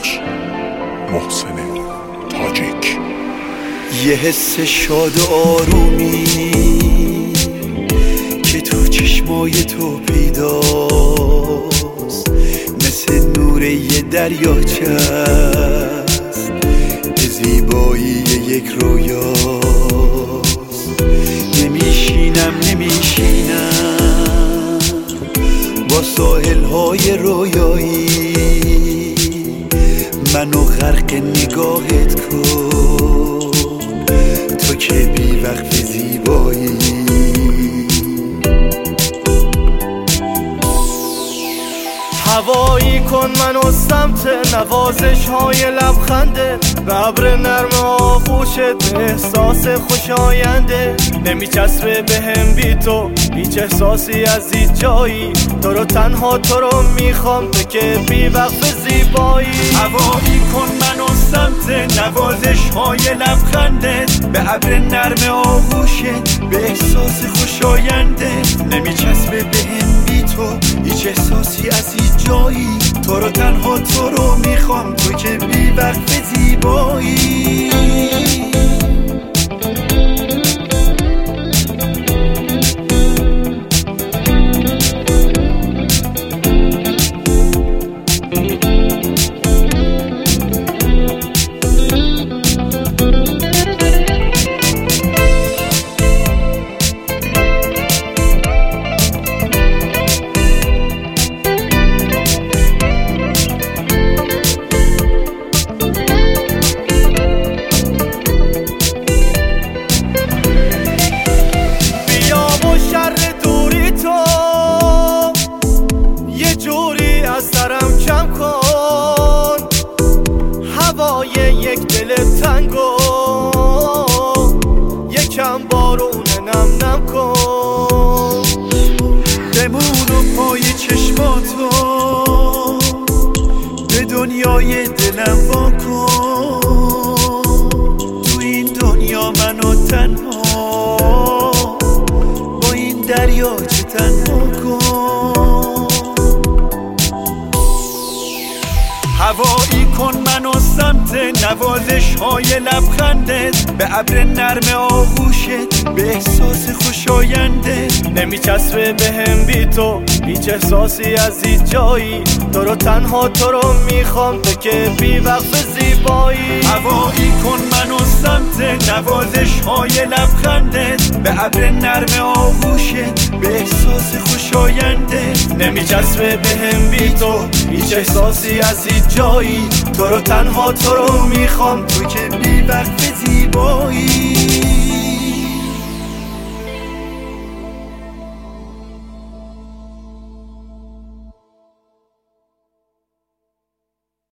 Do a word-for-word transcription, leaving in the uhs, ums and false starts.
تاجیک، محسن تاجیک. یه حس شاد و آرومی که تو چشمای تو پیداست، مثل نور یه دریاچه است، به زیبایی یک رویاست. نمیشینم نمیشینم با ساحل‌های رویایی، منو غرق نگاهت کن تو که بی وقت زیبایی. هوایی کن منو سمت نوازش های لبخنده، به ابر نرم آغوشت، به احساس خوشاینده. نمیچسبه به هم بی تو هیچ احساسی از هیچ جایی، تو رو تنها تو رو میخوام تو که بی وقت زیبایی. هوایی کن منو سمت نوازش های لبخندت، به ابر نرم آغوشت، به احساس خوشاینده. نمیچسبه به هم بی تو هیچ احساسی از هیچ جایی، تو رو تنها تو رو میخوام تو که بی وقت زیبایی. سرم کم کن هوای یک دل تنگو، یکم بارون نم نم کن. بمون و پای چشماتو به دنیای دلم وا کن. تو این دنیا منو تنها با این دریاچه تنها کن. هوایی کن منو سمت نوازش های لبخندت، به ابر نرم آغوشت، به احساس خوشاینده. نمیچسبه به هم بی تو هیچ احساسی از هیچ جایی، تو رو تنها تو رو میخوام تو که بی وقت زیبایی. هوایی کن منو سمت نوازش های لبخندت، به ابر نرم آغوشت، به احساس خوشاینده. نمیچسبه به هم بی تو هیچ احساسی از هیچ جایی، تو رو تنها تو رو میخوام تو که بی وقت زیبایی.